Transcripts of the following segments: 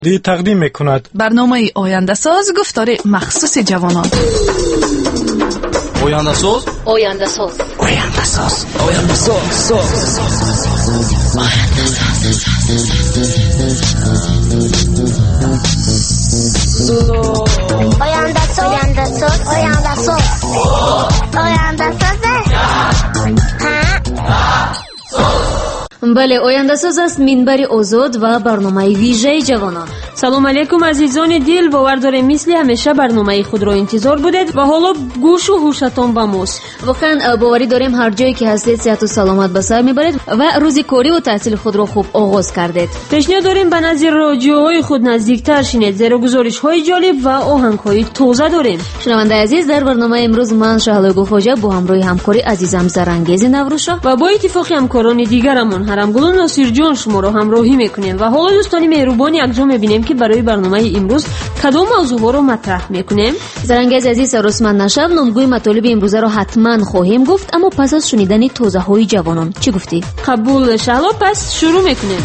دی تقدیم میکند برنامه آینده ساز گفتار مخصوص جوانان. آینده ساز آینده ساز آینده ساز آینده ساز آینده ساز آینده ساز آینده ساز آینده بله، آینده ساز است منبر آزاد و برنامه ویژه جوانان. سلام علیکم عزیزان دل، باور دارم مثل همیشه برنامه خود را انتظار بودید و حالا گوش و هوشتان با ماست. واقعا باوری داریم هر جایی که هستید صحت و سلامت به سر میبرید و روز کاری و تحصیل خود را خوب آغاز کردید. پیشنهاد داریم به نظر رادیوهای خود نزدیکتر شینید، زیرا گزارش‌های جالب و آهنگ‌های تازه داریم. شنونده عزیز، در برنامه امروز من شهلا گلخواجه با همراه همکاری عزیزم زرانگیز نوروشا و با اتفاق همکاران دیگرمون هرمگل ناصر جان شما را همراهی میکنیم. و حالا دوستان مهربان یکجا میبینیم که برای برنامه امروز کدام موضوعها را مطرح میکنیم. زرانگیز عزیز، سرسمند نشو، نمگوی مطالب امروزه را حتما خواهیم گفت، اما پس از شنیدن توضیحات جوانان چی گفتی؟ قبول شهلا، پس شروع میکنیم.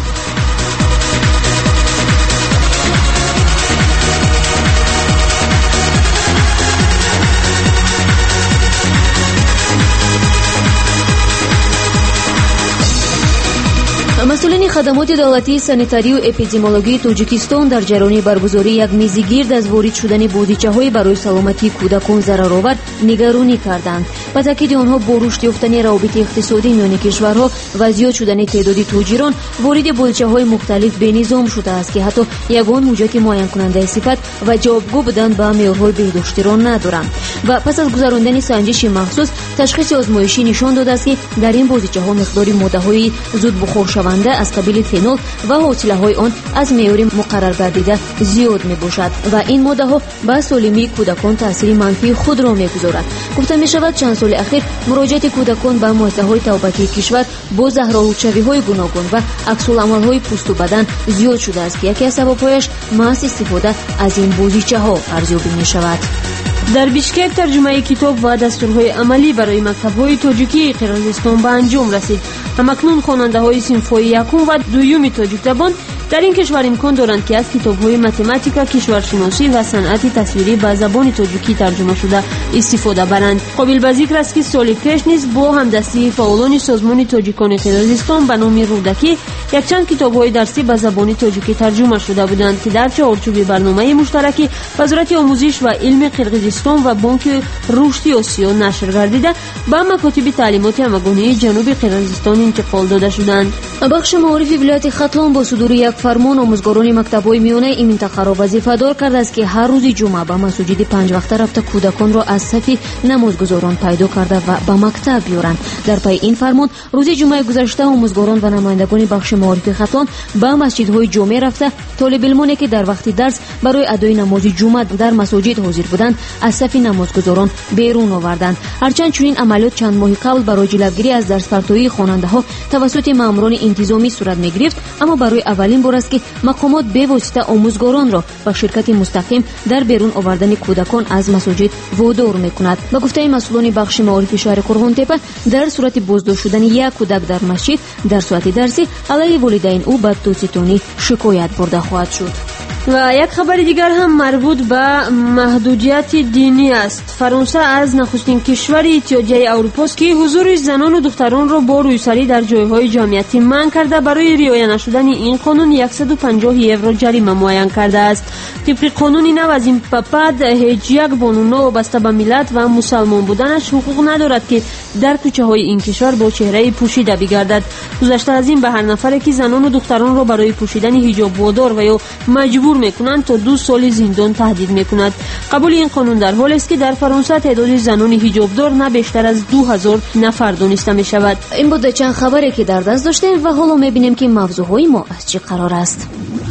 مسئولین خدمات دولتی سانیتاری و اپیدمیولوژی تاجیکستان در جریان برگزاری یک میز گرد از وارد شدن بازیچه‌های برای سلامتی کودکان ضررآور نگرانی کردند. با تاکید آنها با رشد یافتن روابط اقتصادی میان کشورها و زیاد شدن تعداد تاجران، وارد بازیچه‌های مختلف به نظام شده است که حتی یگان حجت معین کننده صفت و جوابگو بودن به معیارهای بهداشتی را ندارند. و پس از گذراندن سنجش مخصوص، تشخیص آزمایشی نشان داده است که در این بازیچه‌ها مقدار ماده‌های زود بخار شونده از قبیل فنول و حاصله‌های آن از معیار مقرر گردیده زیاد میباشد و این ماده‌ها به سالمی کودکان تاثیر منفی خود را میگذارد. گفته میشود چند سال اخیر مراجعت کودکان به مؤسسه‌های توبکی کشور با زهرآلودشوی‌های گوناگون و عکس‌العمل‌های پوست و بدن زیاد شده است که یکی از سبب‌هایش محض استفاده از این بازیچه‌ها ارزیابی میشود. در بیشکک ترجمه کتاب و دستورهای عملی برای مکتب‌های تاجیکی قرقیزستان به انجام رسید. همکنون خواننده‌های صنف‌های یکم و دوم تاجیک زبان در این کشور امکان دارند که از کتاب‌های متماتیک، کشورشناسی و صنعت تصویری به زبان تاجیکی ترجمه شده استفاده برند. قابل به ذکر است که سال پیش نیز با همدستی فعالان سازمان تاجیکان قرقیزستان به نام رودکی یک چند کتاب‌های درسی به زبان تاجیکی ترجمه شده بودند که در چارچوب برنامه مشترک وزارت آموزش و علم قرقیزستان و بانک رشد آسیا نشر گردیده به مکاتب تعلیمات همگانی جنوب قرقیزستان انتقال داده شدند. بخش معارف ولایت ختلان با صدور یک فرمان آموزگاران مکتب‌های میانه این منطقه را وظیفه‌دار کرده است که هر روز جمعه به مساجد 5 وقته رفته کودکان را از صف نمازگزاران پیدا کرده و به مکتب بیارند. در پی این فرمان روز جمعه گذشته آموزگاران و نمایندگان بخش معارف ختلان به مسجدهای جامع رفته طالب علمانی که در وقت درس برای ادای نماز جمعه در مساجد حاضر بودند از صف نمازگزاران بیرون آوردند. هرچند چنین عملیات چند ماه قبل برای جلوگیری از درس پرتویی خواننده‌ها توسط ماموران انتظامی صورت می‌گرفت، اما برای اولین بار است که مقامات به واسطه آموزگاران را با شرکت مستقیم در بیرون آوردن کودکان از مساجد وادار می‌کند. با گفته مسئولان بخش معارف شهر قرغانتپه، در صورت بازداشت شدن یک کودک در مسجد در ساعت درسی علیه والدین او به دادستانی شکایت برده خواهد شد. و یک خبر دیگر هم مربوط به محدودیت دینی است. فرانسه از نخستین کشور اتحادیه اروپا است که حضور زنان و دختران را با روسری در جایهای جمعیتی منع کرده. برای رعایت نشدن این قانون 150 یورو جریمه معین کرده است. طبق قانون نو از این بعد هیچ یک بانو وابسته به ملت و مسلمان بودنش حقوق ندارد که در کوچه‌های این کشور با چهره پوشیده بگردد. گذشته از این به هر نفری که زنان و دختران را برای پوشیدن حجاب وادار و یا مجبور میکنند تا 2 سال زندان تهدید میکند. قبول این قانون در حالی است که در فرانسه تعداد زنان حجابدار نه بیشتر از 2000 نفر دانسته می شود. این بود چند خبری که در دست داشتیم و حالا میبینیم که موضوعهای ما از چه قرار است.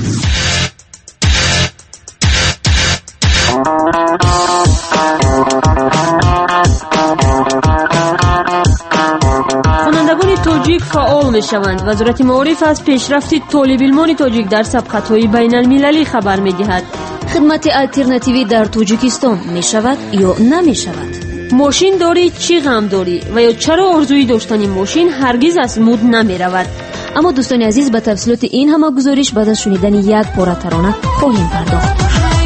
خوانندگان تاجیک فعال می شوند. وزارت معارف از پیشرفت طالب علمان تاجیک در سبقت‌های بین المللی خبر می دهد. خدمت الترناتیوی در تاجیکستان می شود یا نمی شود؟ ماشین داری چی غم داری و یا چرا آرزوی داشتن ماشین هرگز از مود نمی رود؟ اما دوستان عزیز به تفصیلات این همه گزارش بعد از شنیدن یک پاره ترانه خواهیم پرداخت.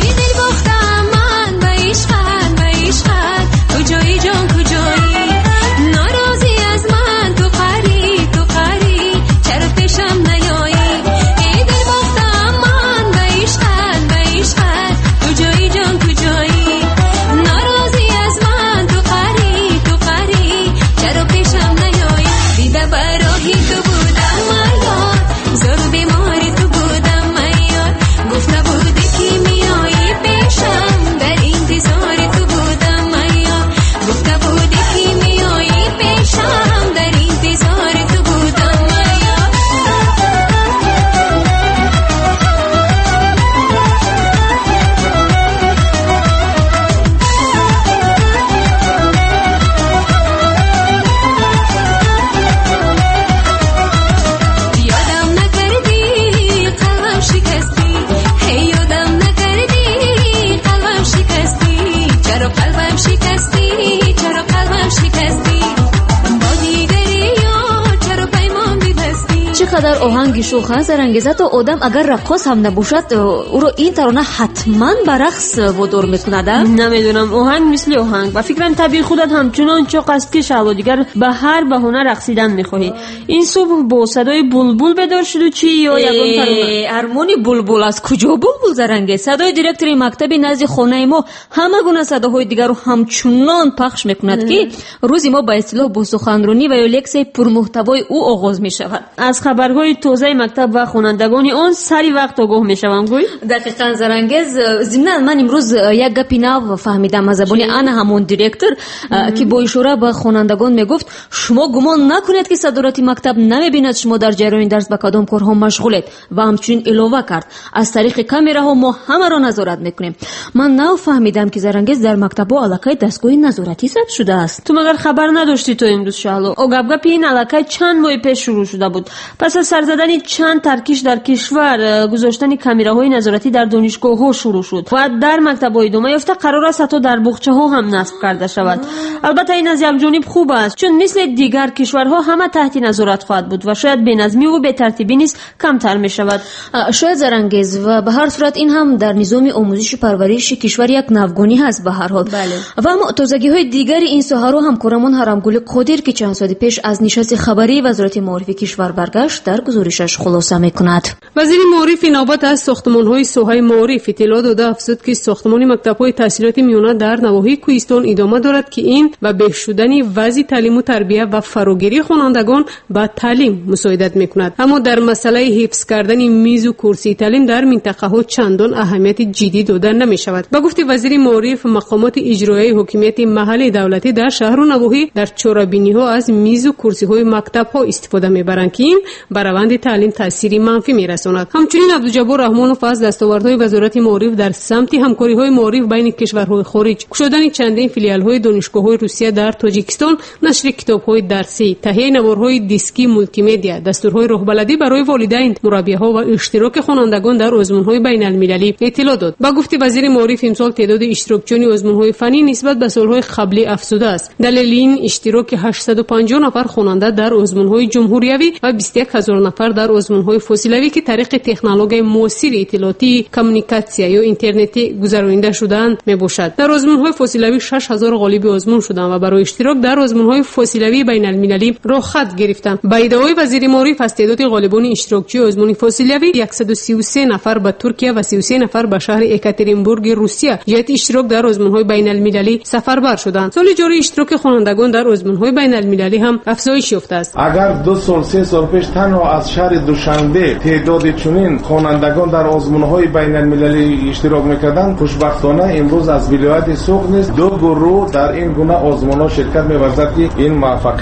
چقدر آهنگ شوخ است زرنگیزه تا آدم اگر رقاص هم نباشد او رو این ترانه حتما به رقص وادار میکند. نمیدونم، آهنگ مثل آهنگ و فکرم طبیعی خودت همچنان چاق است که شب و دیگر به هر بهونه رقصیدن میخواهی. این صبح با صدای بلبل بیدار شد و چی یا یگان ترانه ارمونی بلبل از کجا بلبل زرنگیز؟ صدای دیرکتور مکتب نزد خانه ما همه گونه صداهای دیگر رو همچنان پخش میکند که روزی ما به اصطلاح با سخنرانی و یا لکسه پرمحتوای او آغاز میشود. از خبرهای تازه مکتب و خوانندگان آن سری وقت آگاه میشوم. گوی دقیقاً زرنگیز. ضمناً من امروز یک گپی نو فهمیدم از زبان انا همون دیرکتور که با اشاره به خوانندگان میگفت شما گمان نکنید که صدارت مکتب نمیبیند شما در جریان درس به کدام کارها مشغولید و همچنین اضافه کرد از طریق کامراها ما همه را نظارت میکنیم. من نو فهمیدم که زرنگیز در مکتب علاقه دستگاه نظارتی ثبت شده است. تو مگر خبر نداشتی تو امروز شالو؟ او گپ این علاقه چند ماه پیش شروع شده بود. پس از سر زدن چند ترکیش در کشور گذاشتن کامراهای نظارتی در دانشگاه‌ها شروع شد و در مکتب‌های ادامه یافته قرار است تا در بخچه‌ها هم نصب کرده شود. البته این از یک جانب خوب است چون مثل دیگر کشورها همه تحت نظارت خواهد بود و شاید بی‌نظمی و بی‌ترتیبی نیز کمتر می‌شود. شاید زرنگیز و به هر صورت این هم در نظام آموزش و پرورش کشور یک نوگانی هست به هر حال. بله. و اما تازگی‌های دیگر این ساحه رو همکارمون حرامگل قادر که چند سال پیش از نشست خبری وزارت معارف کشور برگشت در گزارشش خلاصه می‌کند. وزیر معارف نوبت از ساختمان‌های ساحه معارف اطلاع داده افزود که ساختمان مکتب‌های تحصیلات میانه در نواحی کوهستان ادامه دارد که این و بهبودی وضع تعلیم و تربیت و فراگیری خوانندگان به تعلیم مساعدت می‌کند. اما در مسئله حفظ کردن میز و کرسی تعلیم در منطقه‌ها چندان اهمیت جدی داده نمی‌شود. با گفته وزیر معارف مقامات اجرایی حکومت محلی دولتی در شهر و نواحی در چاره‌بینی‌ها از میز و کرسی‌های مکتب‌ها استفاده می‌برند که این بر روند تعلیم تأثیری منفی می‌رساند. همچنین عبدالجبار رحمان و فضل دستاوردهای وزارت معارف در سمت همکاری‌های معارف بین کشورهای خارج، گشودن چندین فیلیال‌های دانشگاه‌های روسیه در تاجیکستان، نشر کتاب‌های درسی، تهیه نوارهای دیسکی مولتی مدیا، دستورهای راهبردی برای والدین، مربی‌ها و اشتراک خوانندگان در آزمون‌های بین‌المللی اطلاع داد. با گفته وزیر معارف امسال تعداد اشتراکچیان آزمون‌های فنی نسبت به سال‌های قبلی افزوده است. دلیل این اشتراک 850 نفر خواننده در آزمون‌های جمهوریوی و 21000 نفر در آزمون‌های فاصله‌ای که طریق تکنولوژی معاصر اطلاعاتی کمیونیکاسیون یا اینترنتی گذرانده شدند میباشد. در آزمون‌های فاصله‌ای 6000 غالب آزمون شدند و برای اشتراک در آزمون‌های فاصله‌ای بین‌المللی راه خط گرفتند. با ادعای وزیر معارف از تعداد غالبان اشتراکچی آزمون فاصله‌ای 133 نفر به ترکیه و 33 نفر به شهر اکاترینبورگ روسیه جهت اشتراک در آزمون‌های بین‌المللی سفربر شدند. سال جاری اشتراک خوانندگان در آزمون‌های بین‌المللی هم افزایش یافته است. اگر 2 سال 3 سال پیش تنها از شهر دوشنبه تعداد چنین خوانندگان در آزمون‌های بین‌المللی اشتراک می‌کردند، خوشبختانه امروز از ولایت سوق نیز 2 گروه در این گونه آزمون‌ها شرکت می‌ورزد که این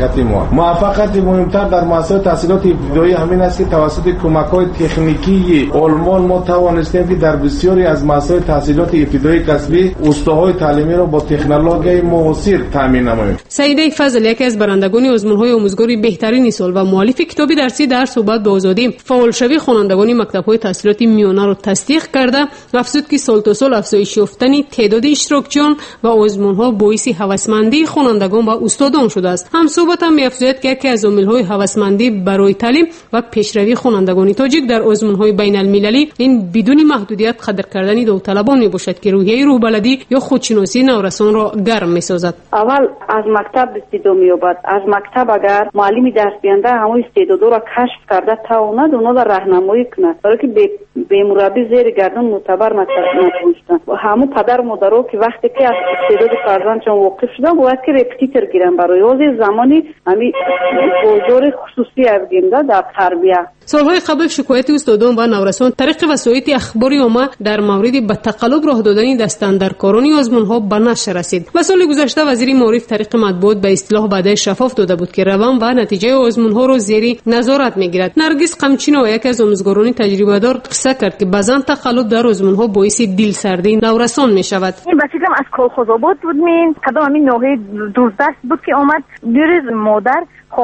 موفقیت مهمتر در مسائل تحصیلات ابتدایی همین است که توسط کمک‌های تکنیکی آلمان ما توانستیم که در بسیاری از مسائل تحصیلات ابتدایی کسبی استادهای تعلیمی را با تکنولوژی معاصر تامین نماییم. سعیده فضل یکی از برندگان آزمون‌های آموزگاری بهترین سال و مؤلف کتاب درسی در صحبت به آزادی فعالشوی خوانندگان مکتب‌های تحصیلات میانه را تصدیق کرده، افزود که سال تا سال افزایش یافتن تعداد اشتراکچیان و آزمون‌ها باعث هوسمندی خوانندگان و استادان شده است. هم صحبت هم می‌افزاید که یکی از عامل‌های هوسمندی برای تعلیم و پیشروی خوانندگان تاجیک در آزمون‌های بین‌المللی این بدون محدودیت قدر کردن داوطلبان میباشد که روحیه روح‌بلدی یا خودشناسی نورسان را گرم می‌سازد. اول از مکتب استعداد می‌یابد. از مکتب اگر معلمی درس دهنده همه استعدادها را کشف کرده تواند اونا را راهنمایی کند، برای که به مربی زیر گردن معتبر نتونستن. همه پدر مادرها که وقتی که از استعداد فرزندشان واقف شدن باید که رپتیتور گیرن برای از زمانی همین بازار خصوصی از گنده در تربیه. سالهای قبل شکایت استادان و نورسان طریق وسایط اخباری عامه در مورد به تقلب راه دادن دستاندرکاران آزمون‌ها به نشر رسید. و سال گذشته وزیر معارف طریق مطبوعات به اصطلاح وعده شفاف داده بود که روان و نتیجه آزمون‌ها را زیر نظارت می‌گیرد. نرگس قمچینو یک از آموزگاران تجربه‌دار قصه کرد که بعضن تقلب در آزمون‌ها باعث دلسردی نورسان می‌شود. این بچگم از کلخوزآباد بود، من کدام همین ناحیه دوردست بود که آمد دیر مادر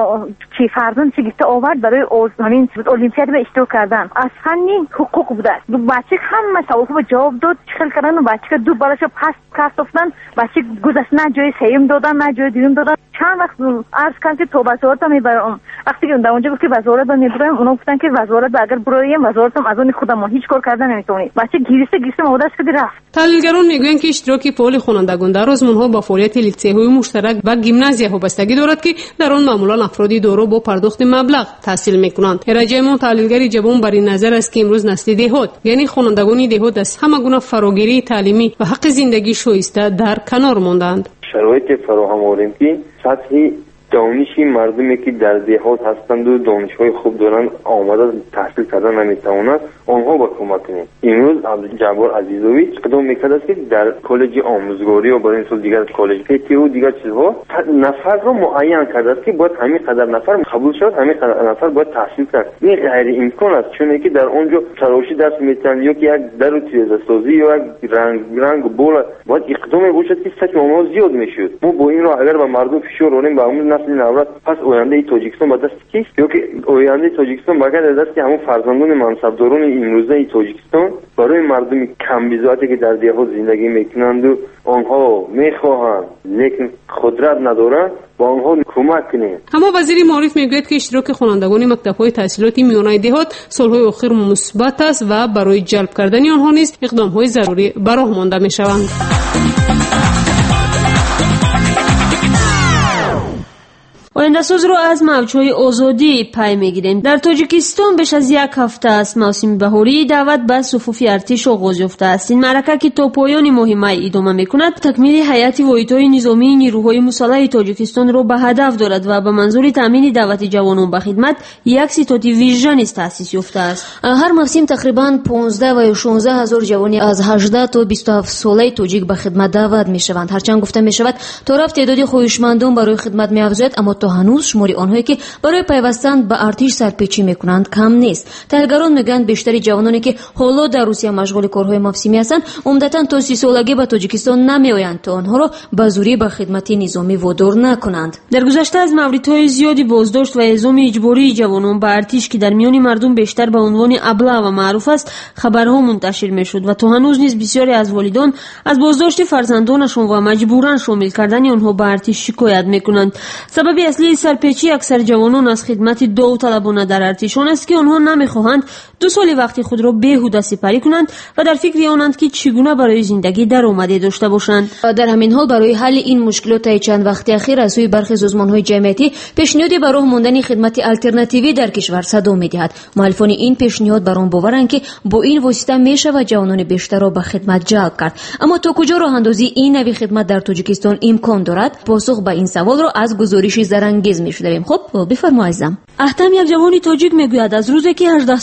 که فرزند چگیسته آورد برای همین المپیاد به اشتراک کردن. از فنی حقوق بوده. بچه همه سوال خوب جواب داد، چخل کردن و بچه دو بالاشو پس کست افتادن. بچه گذشت نه جای سیم دادن نه جای دیگه دادن. چند وقت عرض کردن که تو وزارت هم میبرم. وقتی که اونجا گفت که وزارت هم میبرم، اونا گفتن که وزارت اگر برایم وزارت هم از اون خودم هیچ کار کردن نمیتونی. بچه گریسته مودش که رفت. تحلیلگران میگویند که اشتراک فعال خوانندگان در آزمون‌ها با فعالیت لیسه‌های مشترک و گیمنازیاها بستگی دارد که در آن معمولا افرادی دارا با پرداخت مبلغ تحصیل میکنند. ارائه ما تحلیلگر جوان بر این نظر است که امروز نسل دهات یعنی خوانندگان دهات از همه گونه فراگیری تعلیمی و حق زندگی شایسته در کنار ماندند. شرایط فراهم آوردن سطحی دانشی مردمی که در دهات هستند و دانش‌های خوب دارند آمده تحصیل کردن نمیتوانند آنها با کمک کنیم. امروز عبدالجبار عزیزوی اقدام میکرده است که در کالج آموزگاری و برای این سال دیگر کالج پیتی و دیگر چیزها نفر را معین کرده است که باید همین قدر نفر قبول شد، همین قدر نفر باید تحصیل کرد. این غیر امکان است، چون که در اونجا تراشی درس میتن یا که یک در تیزه سازی یا یک رنگ بول باید اقدام باشد که سطح آنها زیاد میشد. ما با این را اگر به مردم فشار آوریم با اون نسل نورد پس آینده تاجیکستان به دست کیست؟ یا که آینده تاجیکستان به دست همون فرزندان منصبداران امروزه تاجیکستان برای مردم کم بضاعتی که در دهات زندگی میکنند و آنها میخواهند لیکن قدرت ندارند با آنها کمک کنیم. اما وزیر معارف میگوید که اشتراک خوانندگان مکتب‌های تحصیلاتی میانه دهات سالهای اخیر مثبت است و برای جلب کردن آنها نیز اقدام‌های ضروری براه مانده میشوند. آینده‌ساز رو از موج‌های آزادی پی می‌گیریم. در تاجیکستان بیش از یک هفته است موسم بهاری دعوت به صفوف ارتش آغاز یافته است. این معرکه که تا پایان ماه می ادامه می‌کند تکمیل هیئت واحدهای نظامی نیروهای مسلح تاجیکستان را به هدف دارد و به منظور تامین دعوت جوانان به خدمت یک ستاد ویژن نیز تأسیس یافته است. هر موسم تقریباً 15 و 16 هزار جوانی از 18 تا 27 ساله تاجیک به خدمت دعوت می‌شوند. هرچند گفته می‌شود تا رفت تعداد خواهشمندان برای خدمت می‌افزاید، اما تا هنوز شماری آنهایی که برای پیوستن به ارتش سرپیچی میکنند کم نیست. تحلیلگران میگویند بیشتر جوانانی که حالا در روسیه مشغول کارهای موسمی هستند عمدتاً تا 30 سالگی به تاجیکستان نمیآیند تا آنها را به زوری به خدمت نظامی وادار نکنند. در گذشته از موردهای زیادی بازداشت و اعزام اجباری جوانان به ارتش که در میان مردم بیشتر به عنوان ابله و معروف است خبرها منتشر میشد و تا هنوز نیز بسیاری از والدان از بازداشت فرزندانشان و مجبورن شامل کردن آنها به ارتش شکایت میکنند. سبب اصلی سرپیچی اکثر جوانان از خدمت داوطلبانه در ارتشان است که آنها نمیخواهند 2 سال وقت خود را بیهوده سپری کنند و در فکر آنند که چگونه برای زندگی درآمدی داشته باشند. در همین حال برای حل این مشکلات چند وقت اخیر از سوی برخی سازمان‌های جمعیتی پیشنهادی برای ماندن خدمت الटरनेटिव्ی در کشور صدا می‌دهد. مؤلفان این پیشنهاد بر آن باورند که با این واسطه میشود جوانان بیشتر را به خدمت جلب کرد. اما تا کجا راه اندازی این نوع خدمت در تاجیکستان امکان دارد؟ پاسخ به این سوال را از گزارش زرنگیز می‌شنویم. خب بفرمایید. احتم یک جوان تاجیک میگوید از روزی که 18 ساله شده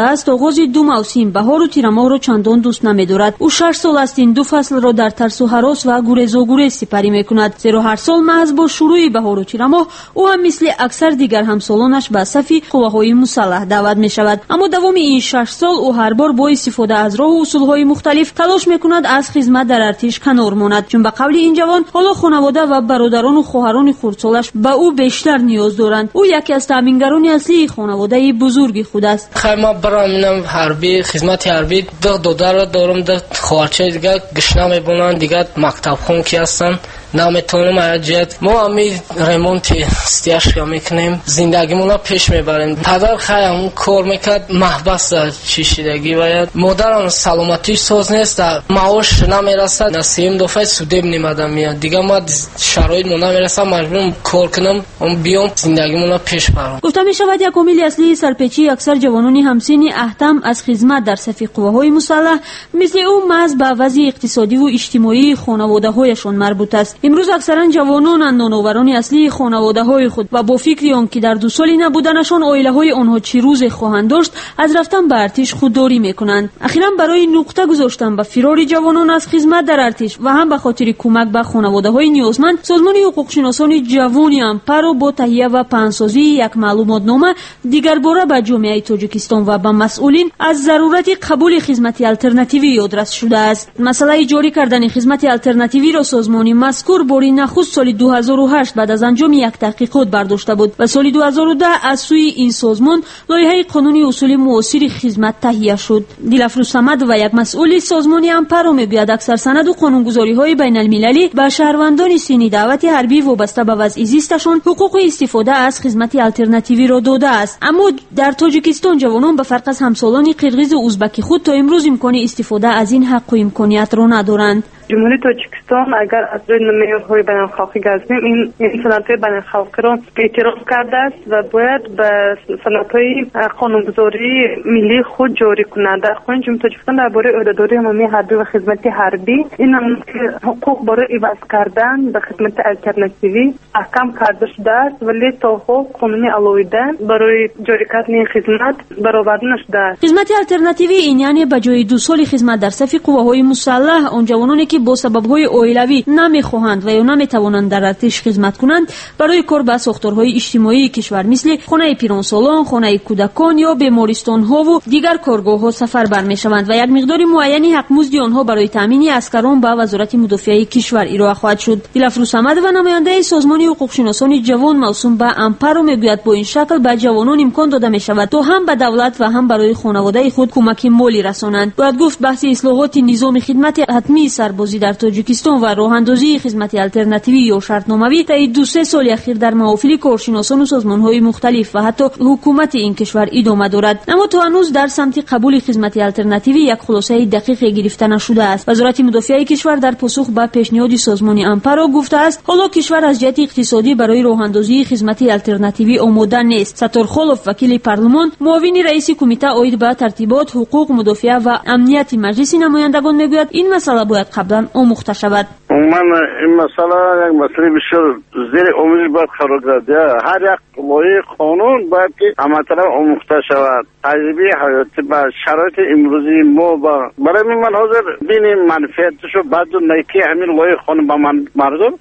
است آغاز دو موسم بهار و تیر ماه را چندان دوست نمی‌دارد. او 6 سال است این دو فصل را در ترس و هراس و گریز و گریز سپری می‌کند، زیرا هر سال محض با شروع بهار و تیر ماه او هم مثل اکثر دیگر همسالانش به صف قواهای مسلح دعوت می‌شود. اما دوام این 6 سال او هر بار با استفاده از راه و اصول‌های مختلف تلاش می‌کند از خدمت در ارتش کنار ماند، چون به قول این جوان حالا خانواده و برادران و خواهران خردسالش به او بیشتر نیاز دارند. او یکی از تامینگران اصلی خانواده بزرگ خود است. ما برام حربی خدمت حربی دو دارم خواهرچه دیگه گشنه میبونن دیگه مکتب خون کی هستن نمیتونم اجازه ما امی ریمونت استیاشیا میکنیم زندگیمون پیش میبریم. پدر خیلی کار میکرد محبس چیشیدگی باید مادرم سلامتیش ساز نیست معاش نمیرسد نسیم دفعه سودیم نمیدم میاد دیگه ما شرایط مون نمیرسه مجبورم کار کنم بیام زندگیمون پیش برم. گفته می شود یک عامل اصلی سرپیچی اکثر جوانان همسن اهتم از خدمت در صف قواهای مسلح مثل او محض به وضع اقتصادی و اجتماعی خانواده‌هایشان مربوط است. امروز اکثرا جوانان نانآوران اصلی خانواده‌های خود و با فکر آن که در 2 سال نبودنشان عائله‌های آنها چه روز خواهند داشت از رفتن به ارتش خودداری می‌کنند. اخیراً برای نقطه گذاشتن به فرار جوانان از خدمت در ارتش و هم به خاطر کمک به خانواده‌های نیازمند سازمان حقوق‌شناسان جوان امپارو با تهیه و پهن‌سازی یک معلوماتنامه دیگر باره به جامعه تاجیکستان و به مسئولین از ضرورت قبول خدمت الترناتیوی یادرس شده است. مسئله جاری کردن خدمت الترناتیوی را سازمان مذکور باری نخست سال 2008 بعد از انجام یک تحقیقات برداشته بود و سال 2010 از سوی این سازمان لایحه قانونی اصول معاصر خدمت تهیه شد. دلفروز صمد و یک مسئول سازمان امپارو میگوید اکثر سند و قانونگذاری‌های بین المللی به شهروندان سنی دعوت حربی وابسته به وضع زیستشان حقوق استفاده از خدمت الترناتیوی را داده است. اما در تاجیکستان جوانان به فرق از همسالان قرقیز و ازبک خود تا امروز امکان استفاده از این حق و امکانیت را ندارند. جمهوری تاجیکستان اگر از روی معیارهای بین‌الخلاقی گذاریم این صنعت‌های بین‌الخلاقی را اعتراف کرده است و باید به صنعت‌های قانونگذاری ملی خود جاری کند. در قانون جمهوری تاجیکستان درباره عهدهداری عمومی حربی و خدمت حربی این هم که حقوق برای عوض کردن به خدمت الترناتیوی احکام کرده شده است ولی تا حال قانونی علاوه برای جاری کردن این خدمت برآورده نشده است. خدمت الترناتیوی این یعنی به جای 2 سال خدمت در صف قواهای مسلح آن جوانانی که با سبب‌های عائلوی نمی‌خواهند و یا نمی‌توانند در ارتش خدمت کنند برای کار به ساختارهای اجتماعی کشور مثل خانه پیرانسالان، خانه کودکان یا بیمارستان‌ها و دیگر کارگاه‌ها سفر برمی‌شوند و یک مقدار معینی حق مزد آنها برای تامین اسکران به وزارت مدافعه کشور ارائه خواهد شد. دلفروز صمد و نماینده سازمان حقوق‌شناسان جوان موسوم به امپارو میگوید با این شکل به جوانان امکان داده می‌شود تا هم به دولت و هم برای خانواده خود کمک مالی رسانند. باید گفت بحث اصلاحات نظام خدمت حتمی سربازی در تاجیکستان و راه اندازی خدمت الترناتیوی یا شرطنامه‌ای تا 2-3 سال اخیر در محافل کارشناسان و سازمان‌های مختلف و حتی حکومت این کشور ادامه دارد. اما تا هنوز در سمت قبول خدمت الترناتیوی یک خلاصه دقیق گرفته نشده است. وزارت مدافعه کشور در پاسخ به پیشنهاد سازمان امپارو گفته است حالا کشور از جهت اقتصادی برای راه اندازی خدمت الترناتیوی آماده نیست. ستار خالوف وکیل پارلمان معاون رئیس کمیته عاید به ترتیبات حقوق مدافعه و امنیت مجلس نمایندگان میگوید این مسئله باید قبلا آموخته شود. من این مسئله یک مسئله بسیار زیر آموزش باید قرار گرفت. هر یک لایحه قانون باید که همطرف آموخته شود. تجربه حیاتی با شرایط امروزی ما برای من حاضر بین منفعتشو بعد نیکی همین لایحه قانون با مردم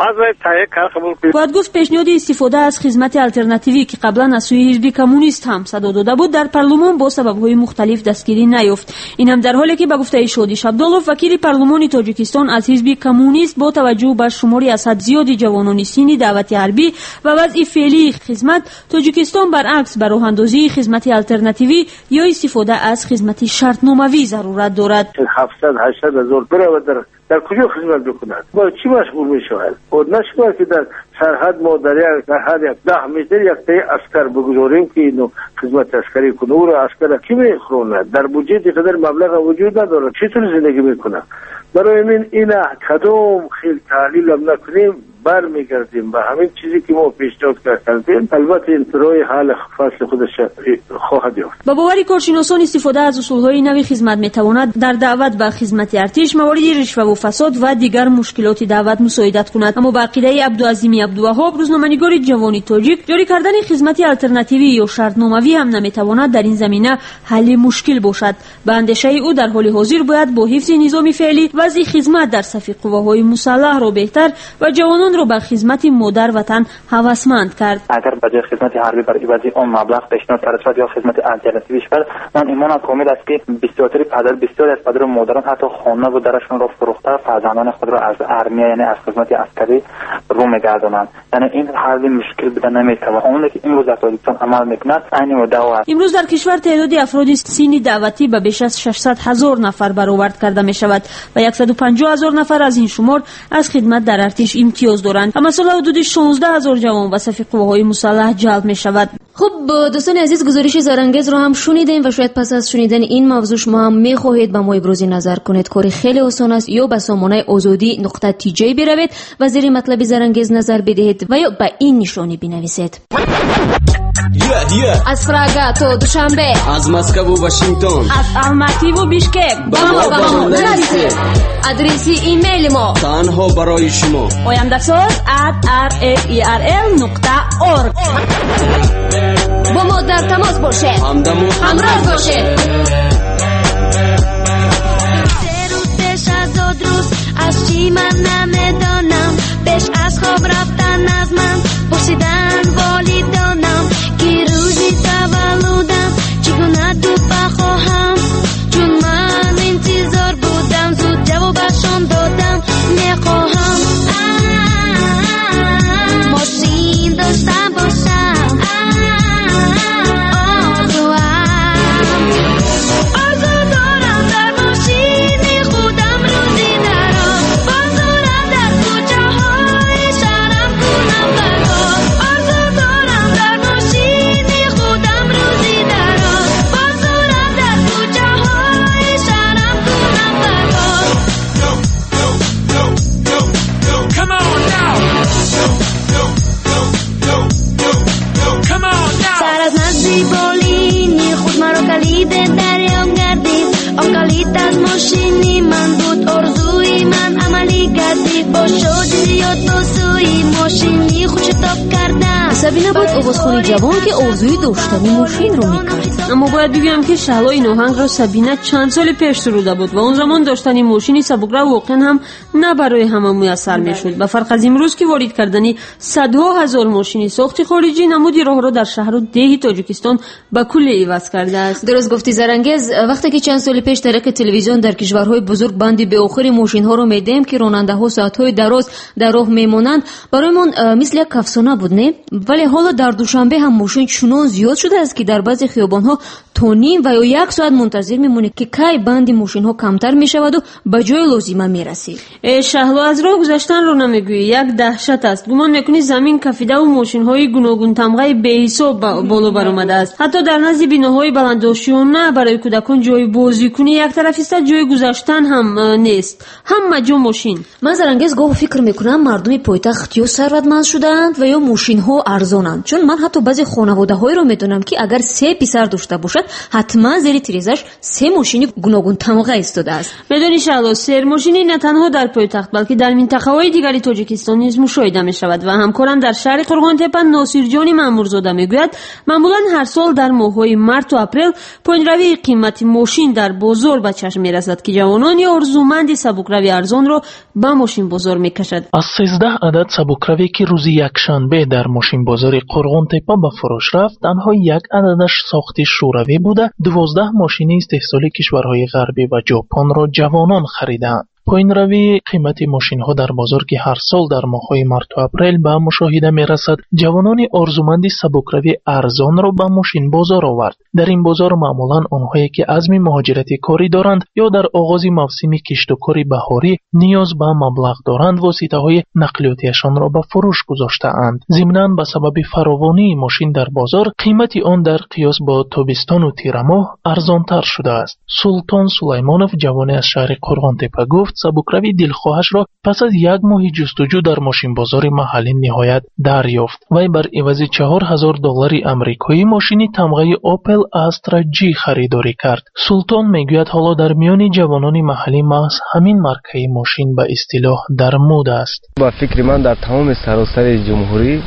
باید گفت پیشنهاد استفاده از خدمت الترناتیوی که قبلا از سوی حزب کمونیست هم صدا داده بود در پارلمان با سبب‌های مختلف دستگیری نیافت. این هم در حالی که به گفته شادی شبدالوف وکیل پارلمان تاجیکستان از حزب کمونیست با توجه به شماری از حد زیادی جوانان سنی دعوت حربی و وضع فعلی خدمت تاجیکستان برعکس بر راه اندازی خدمت الترناتیوی یا استفاده از خدمت شرطنامه‌ای ضرورت دارد. 700-800 هزار برابر در کجا خدمت بکنند؟ با چی مشغول میشوند؟ خود نشود که در سرحد ما در یک 10 متر یک تای اسکر بگذاریم که اینو خدمت عسکری کنه. او را عسکر کی میخورند؟ در بودجه دیگر مبلغ وجود ندارد. چطور زندگی میکنه؟ برای من این کدام خیلی تحلیل هم نکنیم برمیگردیم به همین چیزی که ما پیشنهاد کردیم. البته این برای حل فصل خودش خواهد یافت. با باور کارشناسان استفاده از اصولهای نوی خدمت میتواند در دعوت به خدمت ارتش موارد رشوه و فساد و دیگر مشکلات دعوت مساعدت کند. اما با عقیده عبدالعظیم عبدالوهاب روزنامه‌نگار جوانی تاجیک، جاری کردن خدمت آلترناتیوی یا شرطنامه‌ای هم نمیتواند در این زمینه حل مشکل باشد. به اندیشه او در حال حاضر باید با حفظ نظام فعلی وضع خدمت در صف قواهای مسلح را بهتر و جوانان را به خدمت مادر وطن هوسمند کرد. اگر به جای خدمت حربی برای عوضی اون مبلغ پیشنهاد کرده شود یا خدمت آلترناتیوی شود، من ایمان کامل است که بسیاری از پدر و مادران حتی خانه و درشون را فروخته فرزندان خود را از ارمیه یعنی از خدمت عسکری رو میگردانند. یعنی این حل مشکل بده نمیتواند. اون که امروز در تاجیکستان عمل میکند عین مدعا است. امروز در کشور تعداد افراد سین دعوتی به بیش از 600,000 نفر برآورد کرده می شود و 150,000 نفر از این شمار از خدمت در ارتش امتیاز دارند. اما مثلا حدود 16,000 جوان به صف قواهای مسلح جلب می شود. خب دوستان عزیز، گزارش زرانگیز رو هم شنیدین و شاید پس از شنیدن این موضوع شما هم میخواهید با ما ابراز نظر کنید. کار خیلی آسان است. یا به سامانه azadi.tj بروید و زیر مطلب زرانگیز نظر بدهید و یا به این نشانی بنویسید. از پراگا تا دوشنبه، از مسکو و واشنگتن، از الماتی و بیشکک با ما نویسید. آدرس ایمیل ما تنها برای شما oyandasaz@rferl.org. با ما در تماس باشید، همراه باشید. از چی من نمیدانم، بیش از خواب رفتن از من پرسیدن والیدانم که روزی تولدم چگونه تو بخواهم، چون من انتظار بودم زود جوابشان دادم میخواهم ماشین داشته باشم، آرزو دارم در ماشین خودم روزی درام بازورم در کوچه های شهرم کنم برگاه، آرزو دارم در ماشین خودم روزی درام بازورم در کوچه های شهرم کنم برگاه. سر از نزدی بالینی خود مرا کلید دریا گردید، آن کلید از ماشینی من بود، آرزوی من عملی گردید، با شد زیاد با سوی ماشینی خوش تاب کردم. سبینه بود آوازخوانی جوان که آرزوی داشتن ماشین رو میکرد. اما باید بگم که شهلا این آهنگ را سبینه چند سال پیش سروده بود و اون زمان داشتن ماشینی سبکرو واقعا هم نه برای همه میسر میشد. به فرق از امروز که وارد کردنی صدها هزار ماشین ساخت خارجی نمودی راه را در شهر و ده تاجیکستان به کلی عوض کرده است. درست گفتی زرانگیز. وقتی که چند سال پیش در تلویزیون در کشورهای بزرگ بندی به آخر ماشین ها رو میدیم که راننده ها ساعت های دراز در راه میمونند، برایمون مثل یک افسانه بود نه؟ ولی حالا در دوشنبه هم ماشین چنان زیاد شده است که در بعضی خیابان ها تا نیم و یا 1 ساعت منتظر میمونی که کی بندی ماشین ها کمتر میشود و به جای لازمه میرسی. شهلا از راه گذشتن رو نمیگویی، یک دهشت است. گمان میکنی زمین کفیده و ماشین های گوناگون تمغه به حساب بالا برآمده است. حتی در نزد بیناهای بلندداشتیانه برای کودکان جای بازیکنی یک طرف است، جای گذشتن هم نیست، همه جا ماشین. من زرانگیز گاه فکر میکنم مردم پایتخت یا ثروتمند شدند و یا ماشین ها ارزانند، چون من حتی بعضی خانواده های رو میدونم که اگر 3 پسر داشته باشد حتما زیر تریزش 3 ماشین گوناگون تمغه ایستاده است. بدونی شهلا سیر ماشینی نه تنها در پایتخت بلکه در منطقه‌های دیگری تاجیکستان نیز مشاهده می‌شود و همکارم در شهر قرغان‌تپه ناصرجان مامورزاده میگوید معمولا هر سال در ماه‌های مارس و اپریل پایین‌روی قیمت ماشین در بازار به چشم می‌رسد که جوانان یا ارزومند سبکروی ارزان را به ماشین بازار می‌کشد. از 13 عدد سبکروی که روز یکشنبه در ماشین بازار قرغان‌تپه به فروش رفت، تنها 1 عددش ساخت شوروی بوده. 12 ماشین استحصال کشورهای غربی و ژاپن را جوانان خریدند. پایین‌روی قیمت ماشین‌ها در بازار که هر سال در ماه‌های مارس و اپریل به مشاهده می‌رسد، جوانان آرزومند سبکروی ارزان را به ماشین بازار آورد. در این بازار معمولاً آنهایی که عزم مهاجرت کاری دارند یا در آغاز موسم کشت و کار بهاری نیاز به مبلغ دارند، واسطه‌های نقلیاتیشان را به فروش گذاشته‌اند. ضمناً به سبب فراوانی ماشین در بازار، قیمت آن در قیاس با تابستان و تیر ماه ارزان‌تر شده است. سلطان سلیمانов جوان از شهر قرغان‌تپه گفت سبکروی دلخواهش را پس از یک ماه جستجو در ماشین بازار محلی نهایت دریافت. وی بر عوض $4000 امریکایی ماشین تمغه اوپل استرا جی خریداری کرد. سلطان میگوید حالا در میان جوانان محلی محض همین مارکه ماشین به اصطلاح در مود است. با فکر من در تمام سراسر جمهوری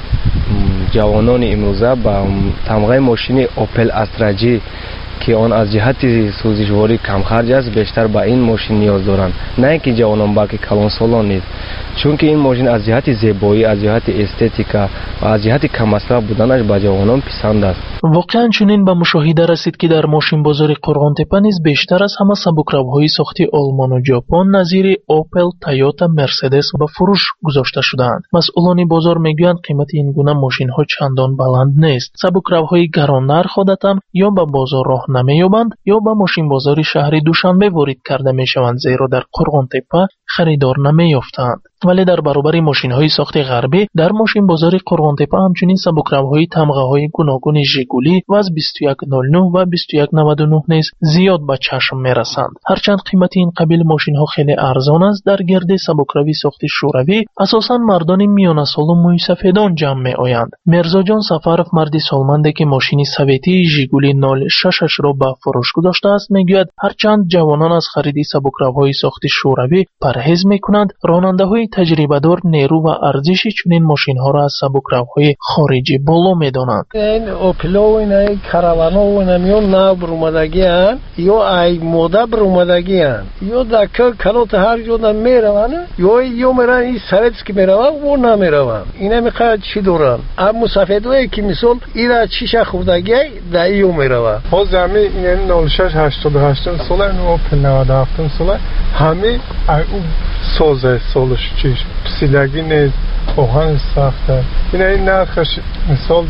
جوانان امروزه با تمغه ماشین اوپل استرا جی که آن از جهت سوزشواری کم خرج است بیشتر به این ماشین نیاز دارند، نه اینکه جوانان بلکه کلانسالان نیز، چون که این ماشین از جهت زیبایی، از جهت استتیکا و از جهت کم مصرف بودنش به جوانان پسند است. واقعا چنین به مشاهده رسید که در ماشین بازار قرغانتپه نیز بیشتر از همه سبکروهای ساختی آلمان و ژاپن نظیر اوپل، تویوتا، مرسدس به فروش گذاشته شدند. مسئولان بازار میگویند قیمت این گونه ماشین ها چندان بلند نیست. سبکروهای گران نرخ عادتا یا به بازار راه نمی‌یابند یا به ماشین بازار شهر دوشنبه وارد کرده میشوند، زیرا در قرغانتپه خریدار نمی‌یافتند. ولی در برابر ماشین‌های ساخت غربی در ماشین بازار قرغانتپه همچنین سبکروهای تمغه‌های گوناگون ژگولی و از 2109 و 2199 نیز زیاد به چشم می‌رسند. هرچند قیمت این قبیل ماشین‌ها خیلی ارزان است، در گرد سبکروی ساخت شوروی اساساً مردان میانه سال و موی سفیدان جمع می‌آیند. میرزا جان سفرов مردی سالمندی که ماشین سویتی ژگولی 06 را به فروش گذاشته است میگوید هرچند جوانان از خرید سبکروهای ساخت شوروی پرهیز می‌کنند، راننده‌های تجربه‌دار نیرو و ارزش چنین ماشین‌ها را از سبکروهای خارجی بالا می‌دانند. این اوپل و این کاراوانا و نمیون نو برآمدگی‌اند یا ای موده برآمدگی‌اند یا دکل کلات هر جا نمی‌روند یا میرن این سرت که می‌روند و نمی‌روند. اینا می‌خواد چی دارن؟ اما سفیدایی که مثال اینا چیش خوردگی دایو می‌روند. ها زمین این 06 88 سال این اوپل 97 سال همه او سازه سالش چیش پسیلگی نیست، آهن سخته. این نرخش مثال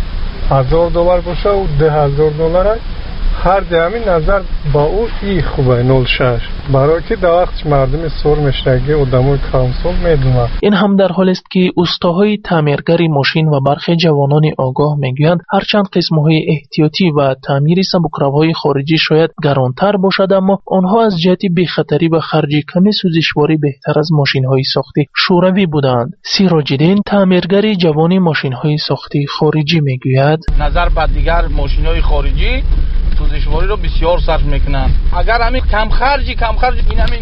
$1000 باشه و $10,000 هر دمی نظر با او ای خوبه 06 برای که در وقت مردم سور مشرگی و دموی کامسول میدونن. این هم در حال است که اوستاهای تعمیرگری ماشین و برخی جوانان آگاه میگویند هرچند قسم‌های احتیاطی و تعمیر سبکروهای خارجی شاید گرانتر باشد، اما آنها از جهت بی‌خطری و خرج کم سوزشواری بهتر از ماشین‌های ساختی شوروی بودند. سیراج‌الدین تعمیرگری جوان ماشین‌های ساختی خارجی میگوید نظر به دیگر ماشین‌های خارجی سوزشواری رو بسیار صرف میکنن. اگر همین کم خرج این همین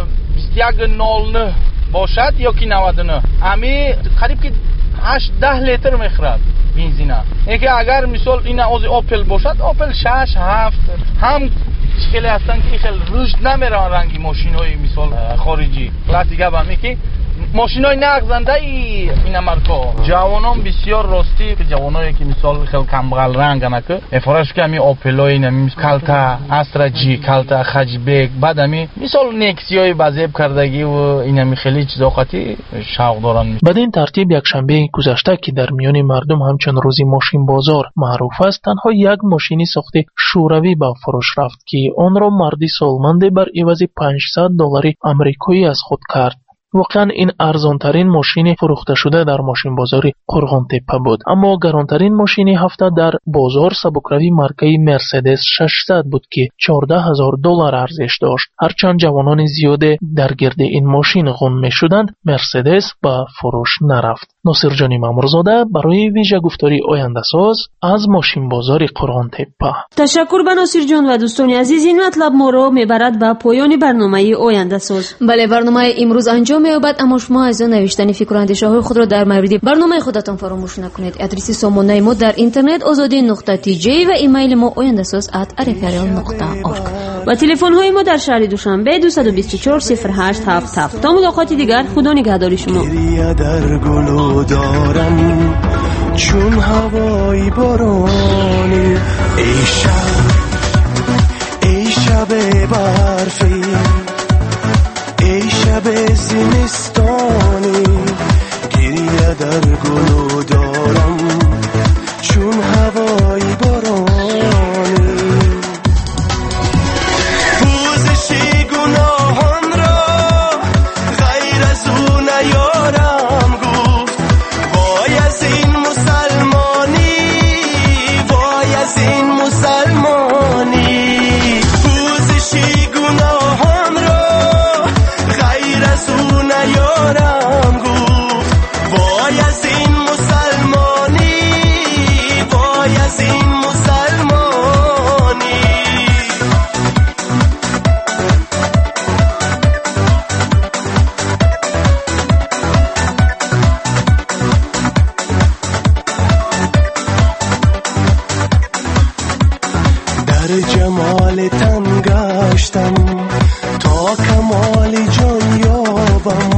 2109 باشد یا که 99 همین قریب که 8-10 لیتر میخورد بنزین. اینکه اگر مثال این از اوپل باشد اوپل 6-7 هم خیلی هستن که خیلی رشد نمیرن رنگی ماشینای مثال خارجی. خلاص دیگه با میگه ماشینای نقزنده این مارکا جوانان بسیار راستی که جوانایی که مثال خیلی کمبغل رنگن که افراش که می اوپلای این کالتا استرا جی کالتا خجبک بعد می مثال نکسیای بازیب کردگی و این خیلی چیزا خاطی شوق دارن. بدین ترتیب یک شنبه گذشته که در میان مردم همچون روزی ماشین بازار معروف است، تنها یک ماشینی ساخت شوروی به فروش رفت که آن را مردی سالمند بر عوض $500 امریکایی از خود کرد. واقعا این ارزانترین ماشین فروخته شده در ماشین بازار قرغانتپه بود، اما گرانترین ماشین هفته در بازار سبکروی مارکه مرسدس 600 بود که $14,000 ارزش داشت. هرچند جوانان زیاد در گرد این ماشین غون می شدند، مرسدس به فروش نرفت. ناصر جان مامورزاده برای ویژه گفتاری آینده ساز از ماشین بازار قرغانتپه. تشکر به ناصر جان و دوستان عزیز. این مطلب ما رو میبرد به پایان برنامه آینده ساز. بله، برنامه امروز انجام می‌یابد، اما شما از نوشتن فکر و اندیشه‌های خود را در مورد برنامه خودتان فراموش نکنید. آدرس سامانه ما در اینترنت azadi.tj و ایمیل ما oyandasaz@rfr.org و تلفن های ما در شهر دوشنبه 224 0877. تا ملاقات دیگر، خدا نگهدار شما. دارم چون هوای بارانی ای شب برفی ای شب زمستانی گریه در گلو دارم چون هوای بارانی پوزشی گناهان را غیر از او نیارم گفت وای از این مسلمانی وای از این مسلمانی پوزشی گناهان را غیر از حال جان یابم